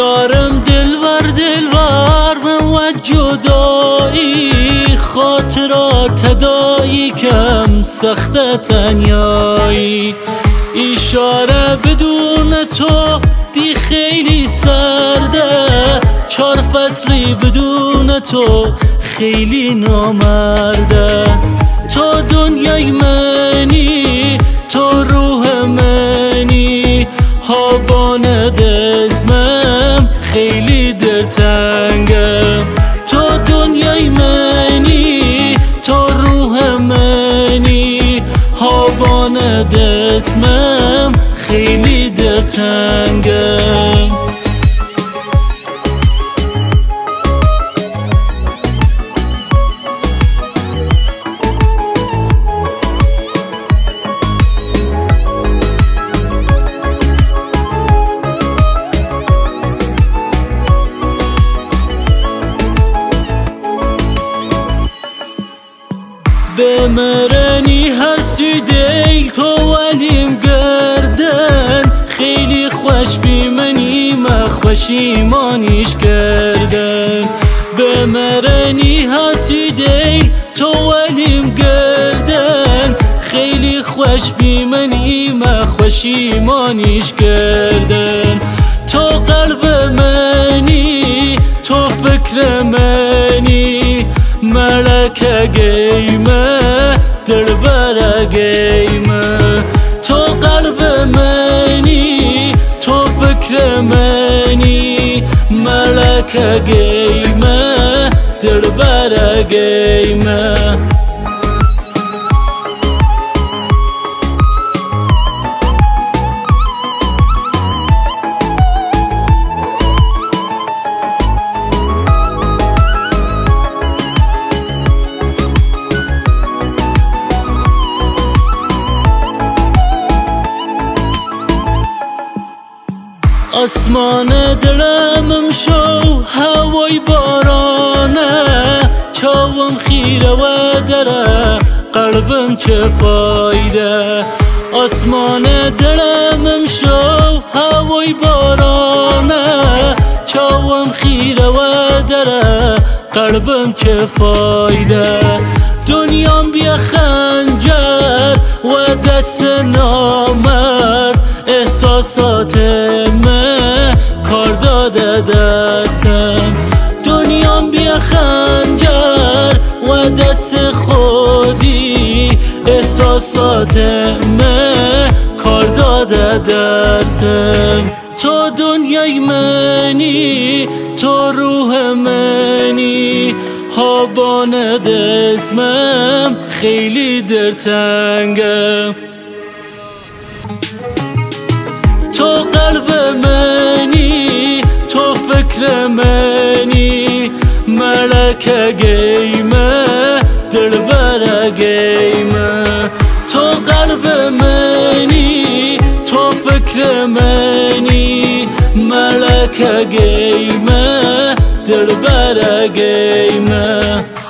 دارم دلبر من و جدایی، خاطرات دایی کم سخت تنیایی. اشاره بدون تو دی خیلی سرده، 4 فصلی بدون تو خیلی نامرده. تو دنیای منی، تو روح منی، هابان دزمم خیلی درتنگم. تو دنیای منی، تو روح منی، هابان دزمم خیلی درتنگم. بمرنی هستی دیل تو ولیم گردن، خیلی خوش بیمنی مخوشیمانیش کردن. بمرنی هستی دیل تو ولیم گردن، خیلی خوش بیمنی مخوشیمانیش کردن. تو قلب منی، تو فکر منی، ملکه گیمه دلبر گیمه. تو قلب منی، تو فکر منی، ملکه گیمه دلبر گیمه. آسمان دلمم شو هوای بارانه، چاوم خیره و دره قلبم چه فایده. آسمان دلمم شو هوای بارانه، چاوم خیره و دره قلبم چه فایده. دنیام بیا خنجر و دست نامرد، احساسات من کار داده دستم. دنیام بیا خنجر و دست خودی، احساسات من کار داده دستم. تو دنیای منی، تو روح منی، هابان دزمم خیلی درتنگم. تو قلب منی، تو فکر منی، ملکه گیمه دلبر گیمه. تو قلب منی، تو فکر منی، ملکه گیمه دلبر گیمه.